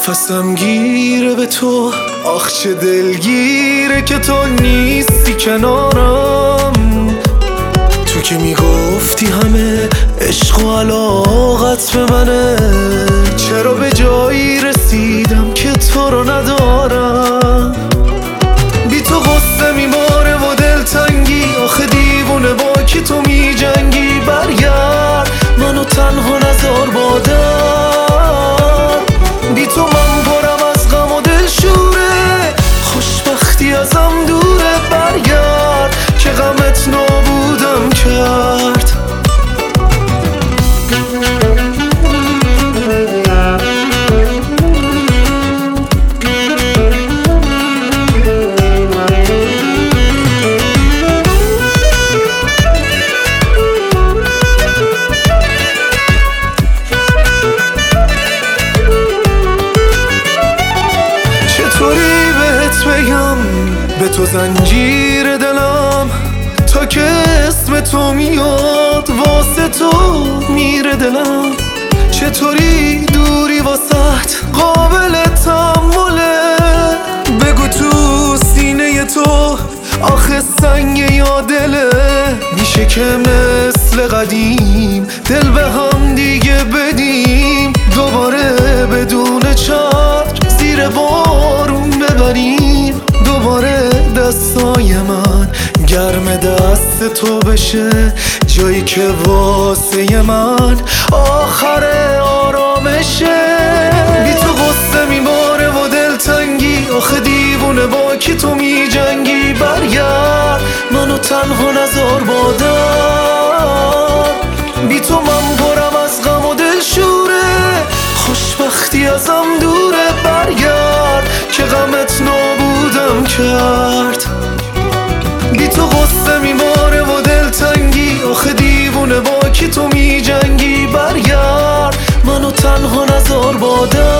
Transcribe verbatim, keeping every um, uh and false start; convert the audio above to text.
نفسم گیره به تو، آخ چه دلگیره که تو نیستی کنارم. تو که میگفتی همه عشق و علاقت به منه، چرا به جایی رسیدم که تو رو ندارم. بی تو غصه میباره و دلتنگی، آخه دیوونه با کی تو میجنگی. برگرد منو تنها نذار با در، بی تو من پرم از غم و دلشوره، خوشبختی ازم دوره. برگرد که غمت نابودم کرد. بگم به تو زنجیر دلم، تا که اسم تو میاد واسه تو میره دلم. چطوری دوری واسط قابل تحمله، بگو تو سینه تو آخه سنگ یا دله. میشه که مثل قدیم دل به هم دیگه بدیم، دوباره بدون چتر زیر بارون ببریم. دوباره دستای من گرم دست تو بشه، جایی که واسه من آخر آرامشه. بی تو غصه میباره و دلتنگی، آخه دیوونه با کی تو میجنگی. برگرد منو تنها نذار با در، بی تو من پرم از غم و دلشوره، خوشبختی ازم دوره. برگرد که غمت نابودم کرد. بی تو غصه میباره و دلتنگی، آخه دیوونه با کی تو میجنگی. برگرد منو تنها نذار با در.